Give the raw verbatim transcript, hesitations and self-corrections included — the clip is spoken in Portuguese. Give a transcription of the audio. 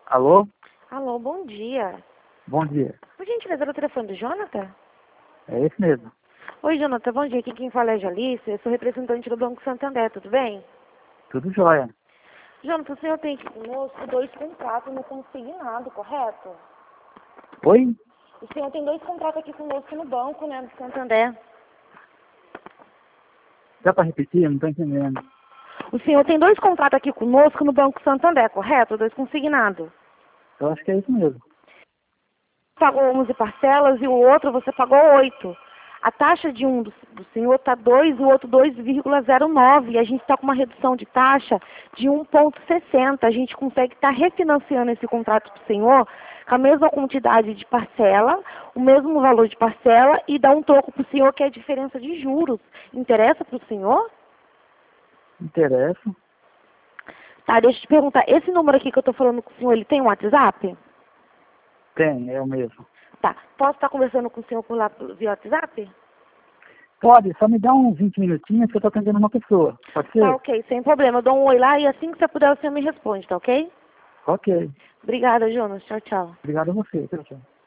Alô? Alô, bom dia. Bom dia. Por gentileza, era o telefone do Jonathan? É esse mesmo. Oi, Jonathan, bom dia. Aqui quem fala é Jalice, eu sou representante do Banco Santander, tudo bem? Tudo jóia. Jonathan, o senhor tem aqui conosco dois contratos no consignado, correto? Oi? O senhor tem dois contratos aqui conosco no banco, né, do Santander. Dá para repetir? Eu não estou entendendo. O senhor tem dois contratos aqui conosco no Banco Santander, correto? Dois consignados. Eu acho que é isso mesmo. Pagou onze parcelas e o outro você pagou oito. A taxa de um do, do senhor está dois e o outro dois vírgula zero nove. E a gente está com uma redução de taxa de um vírgula sessenta. A gente consegue estar tá refinanciando esse contrato para o senhor com a mesma quantidade de parcela, o mesmo valor de parcela e dar um troco para o senhor que é a diferença de juros. Interessa para o senhor? Interessa. Tá, deixa eu te perguntar. Esse número aqui que eu estou falando com o senhor, ele tem um WhatsApp? Tem, é o mesmo. Tá. Posso estar conversando com o senhor por lá via WhatsApp? Pode, só me dá uns vinte minutinhos que eu estou atendendo uma pessoa. Pode ser? Tá, ok, sem problema. Eu dou um oi lá e assim que você puder, você me responde, tá ok? Ok. Obrigada, Jonas. Tchau, tchau. Obrigado a você. Tchau, tchau.